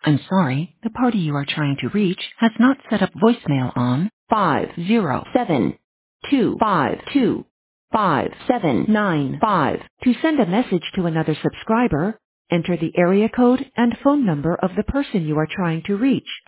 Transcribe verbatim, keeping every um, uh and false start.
I'm sorry, the party you are trying to reach has not set up voicemail on five zero seven two five two five seven nine five. To send a message to another subscriber, enter the area code and phone number of the person you are trying to reach.